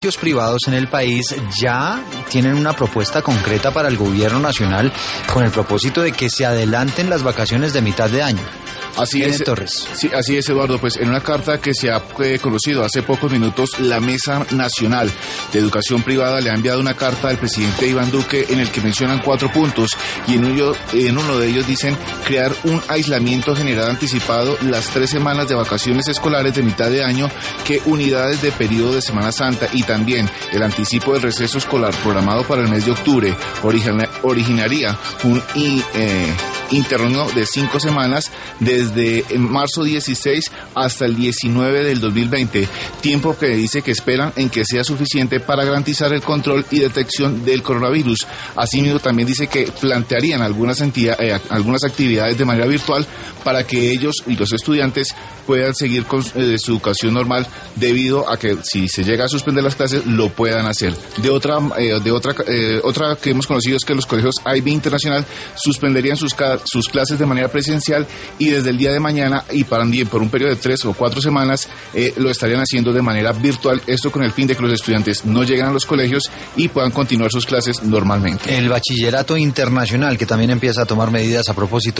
colegios privados en el país ya tienen una propuesta concreta para el gobierno nacional con el propósito de que se adelanten las vacaciones de mitad de año. Así es, Torres. Sí, así es, Eduardo. Pues en una carta que se ha conocido hace pocos minutos, la Mesa Nacional de Educación Privada le ha enviado una carta al presidente Iván Duque en el que mencionan 4 puntos y en uno de ellos dicen crear un aislamiento general anticipado las 3 semanas de vacaciones escolares de mitad de año que unidades de periodo de Semana Santa y también el anticipo del receso escolar programado para el mes de octubre originaría un interno de 5 semanas desde marzo 16 hasta el 19 del 2020, tiempo que dice que esperan en que sea suficiente para garantizar el control y detección del coronavirus. Asimismo, también dice que plantearían algunas actividades de manera virtual para que ellos y los estudiantes puedan seguir con su educación normal, debido a que si se llega a suspender las clases lo puedan hacer. Otra que hemos conocido es que los colegios IB Internacional suspenderían sus clases de manera presencial y desde el día de mañana y también por un periodo de 3 o 4 semanas lo estarían haciendo de manera virtual, esto con el fin de que los estudiantes no lleguen a los colegios y puedan continuar sus clases normalmente. El bachillerato internacional, que también empieza a tomar medidas a propósito